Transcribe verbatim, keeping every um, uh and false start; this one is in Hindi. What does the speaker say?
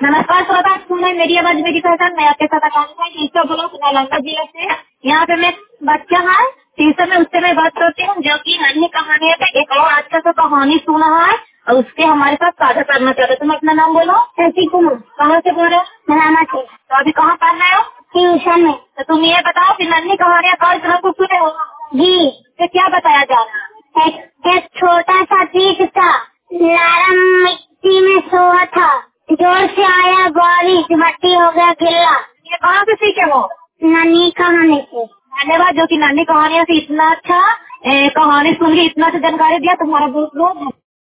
नमस्कार श्रोता, सुन मेरी आवाज मेरी पहचान। मैं आपके साथ आकांक्षा तीसरा ब्लॉक नालंदा जिले से। यहाँ पे मैं बच्चा है तीसरे में, उससे मैं बात करती हूँ जो की नन्ही कहानी पे एक और अच्छा सा कहानी सुना है और उसके हमारे साथ साझा करना चाहते। तुम अपना नाम बोलो। शशि कुमार। कहाँ से बोल रहे हो? मलाना से। तो अभी कहाँ पढ़ रहे हो? ट्यूशन में। तो तुम ये बताओ कि नन्ही कहानियाँ कल तरह को सुने हो जी, तो क्या बताया जा रहा है? एक, एक छोटा सा चीज था, लारा मिट्टी में सोया था, जोर से आया बारिश, मट्टी हो गया गिल्ला। ये कहाँ से सीखे हो? नानी कहानी से। धन्यवाद जो कि नानी कहानियों से इतना अच्छा ए, कहानी सुन के इतना अच्छा जानकारी दिया। तुम्हारा बहुत बहुत